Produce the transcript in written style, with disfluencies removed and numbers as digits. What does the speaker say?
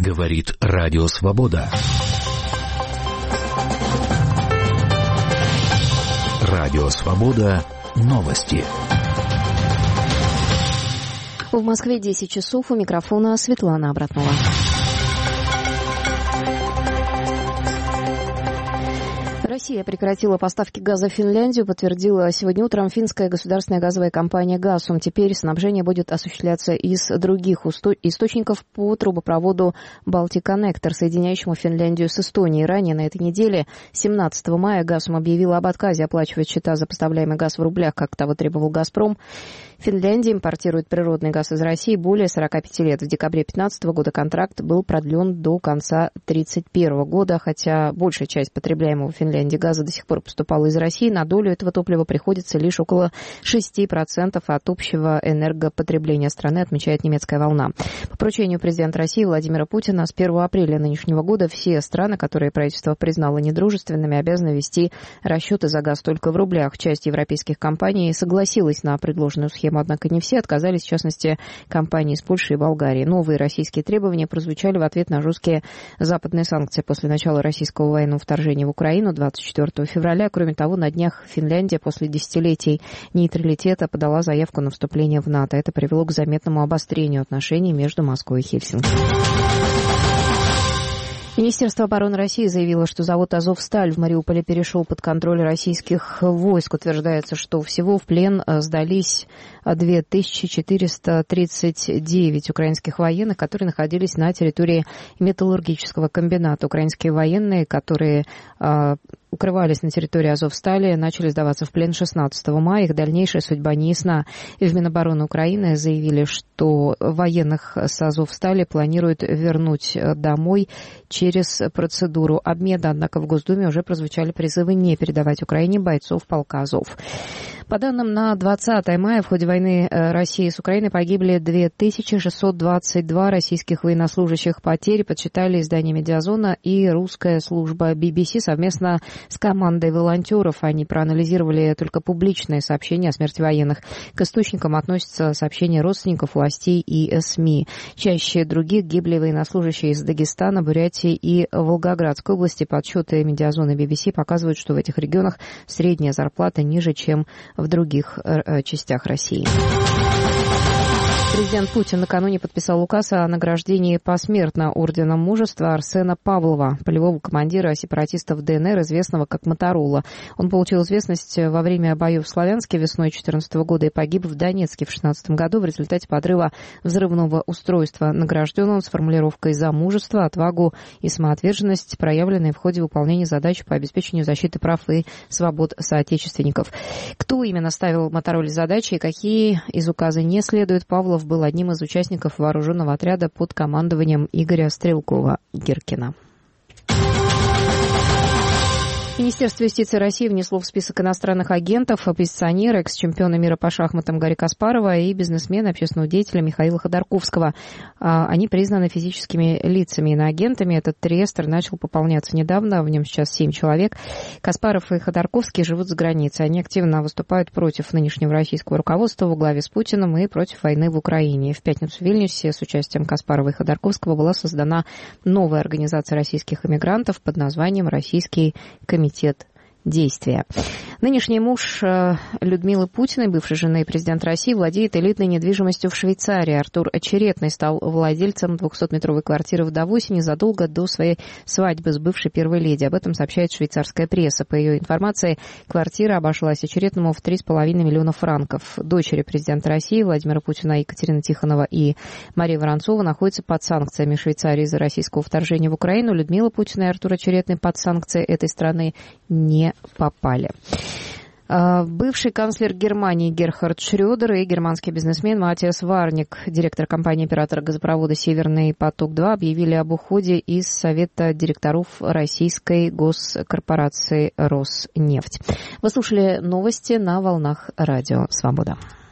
Говорит Радио Свобода. Радио Свобода. Новости. В Москве 10 часов. У микрофона Светлана Обратнова. Россия прекратила поставки газа в Финляндию, подтвердила сегодня утром финская государственная газовая компания «Газум». Теперь снабжение будет осуществляться из других источников по трубопроводу «Балтиконнектор», соединяющему Финляндию с Эстонией. Ранее на этой неделе, 17 мая, «Газум» объявила об отказе оплачивать счета за поставляемый газ в рублях, как того требовал «Газпром». Финляндия импортирует природный газ из России более 45 лет. В декабре 2015 года контракт был продлен до конца 2031 года, хотя большая часть потребляемого в Финляндии газа до сих пор поступала из России. На долю этого топлива приходится лишь около 6% от общего энергопотребления страны, отмечает «Немецкая волна». По поручению президента России Владимира Путина с 1 апреля нынешнего года все страны, которые правительство признало недружественными, обязаны вести расчеты за газ только в рублях. Часть европейских компаний согласилась на предложенную схему, однако не все, отказались, в частности, компании из Польши и Болгарии. Новые российские требования прозвучали в ответ на жесткие западные санкции после начала российского военного вторжения в Украину 24 февраля. Кроме того, на днях Финляндия после десятилетий нейтралитета подала заявку на вступление в НАТО. Это привело к заметному обострению отношений между Москвой и Хельсинки. Министерство обороны России заявило, что завод «Азовсталь» в Мариуполе перешел под контроль российских войск. Утверждается, что всего в плен сдались 2439 украинских военных, которые находились на территории металлургического комбината. Украинские военные, которые укрывались на территории «Азовстали», начали сдаваться в плен 16 мая. Их дальнейшая судьба не ясна. И в Минобороны Украины заявили, что военных с «Азовстали» планируют вернуть домой через процедуру обмена. Однако в Госдуме уже прозвучали призывы не передавать Украине бойцов полка «Азов». По данным на 20 мая, в ходе войны России с Украиной погибли 2622 российских военнослужащих. Потери подсчитали издание «Медиазона» и русская служба BBC совместно с командой волонтеров. Они проанализировали только публичные сообщения о смерти военных. К источникам относятся сообщения родственников, властей и СМИ. Чаще других гибли военнослужащие из Дагестана, Бурятии и Волгоградской области. Подсчеты «Медиазона» и BBC показывают, что в этих регионах средняя зарплата ниже, чем в других частях России. Президент Путин накануне подписал указ о награждении посмертно орденом Мужества Арсена Павлова, полевого командира сепаратистов ДНР, известного как Моторола. Он получил известность во время боев в Славянске весной 2014 года и погиб в Донецке в 2016 году в результате подрыва взрывного устройства. Награжден он с формулировкой «за мужество, отвагу и самоотверженность, проявленные в ходе выполнения задач по обеспечению защиты прав и свобод соотечественников». Кто именно ставил Мотороле задачи и какие из указа не следует, Павлов был одним из участников вооруженного отряда под командованием Игоря Стрелкова-Гиркина. Министерство юстиции России внесло в список иностранных агентов оппозиционера, экс-чемпиона мира по шахматам Гарри Каспарова и бизнесмена, общественного деятеля Михаила Ходорковского. Они признаны физическими лицами иноагентами. Этот реестр начал пополняться недавно, в нем сейчас 7 человек. Каспаров и Ходорковский живут за границей. Они активно выступают против нынешнего российского руководства во главе с Путиным и против войны в Украине. В пятницу в Вильнюсе с участием Каспарова и Ходорковского была создана новая организация российских эмигрантов под названием «Российский комитет действия». Нынешний муж Людмилы Путиной, бывшей жены президента России, владеет элитной недвижимостью в Швейцарии. Артур Очеретный стал владельцем 200-метровой квартиры в Давосе незадолго до своей свадьбы с бывшей первой леди. Об этом сообщает швейцарская пресса. По ее информации, квартира обошлась Очеретному в 3,5 миллиона франков. Дочери президента России Владимира Путина, Екатерина Тихонова и Мария Воронцова находятся под санкциями Швейцарии из-за российского вторжения в Украину. Людмила Путина и Артур Очеретный под санкции этой страны не попали. Бывший канцлер Германии Герхард Шрёдер и германский бизнесмен Матиас Варник, директор компании-оператора газопровода «Северный поток-2», объявили об уходе из Совета директоров российской госкорпорации «Роснефть». Вы слушали новости на волнах Радио Свобода.